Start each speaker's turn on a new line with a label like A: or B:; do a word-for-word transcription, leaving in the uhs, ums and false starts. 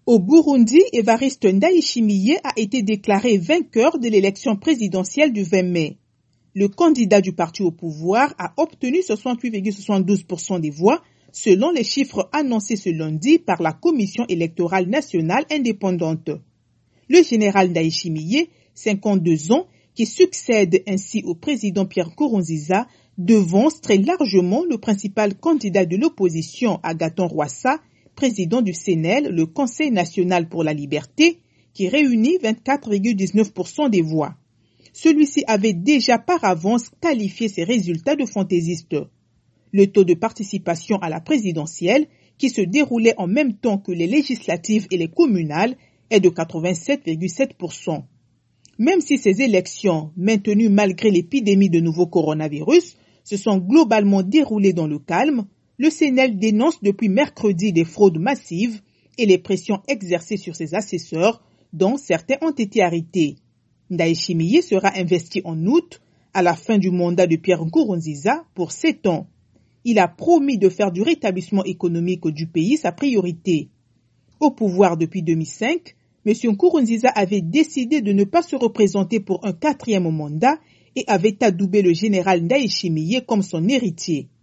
A: Au Burundi, Évariste Ndayishimiye a été déclaré vainqueur de l'élection présidentielle du vingt mai. Le candidat du parti au pouvoir a obtenu soixante-huit virgule soixante-douze pour cent des voix, selon les chiffres annoncés ce lundi par la Commission électorale nationale indépendante. Le général Ndayishimiye, cinquante-deux ans, qui succède ainsi au président Pierre Nkurunziza, devance très largement le principal candidat de l'opposition, Agathon Rwasa, président du C N L, le Conseil national pour la liberté, qui réunit vingt-quatre virgule dix-neuf pour cent des voix. Celui-ci avait déjà par avance qualifié ses résultats de fantaisistes. Le taux de participation à la présidentielle, qui se déroulait en même temps que les législatives et les communales, est de quatre-vingt-sept virgule sept pour cent. Même si ces élections, maintenues malgré l'épidémie de nouveau coronavirus, se sont globalement déroulées dans le calme, le C N L dénonce depuis mercredi des fraudes massives et les pressions exercées sur ses assesseurs, dont certains ont été arrêtés. Ndayishimiye sera investi en août, à la fin du mandat de Pierre Nkurunziza, pour sept ans. Il a promis de faire du rétablissement économique du pays sa priorité. Au pouvoir depuis deux mille cinq, M. Nkurunziza avait décidé de ne pas se représenter pour un quatrième mandat et avait adoubé le général Ndayishimiye comme son héritier.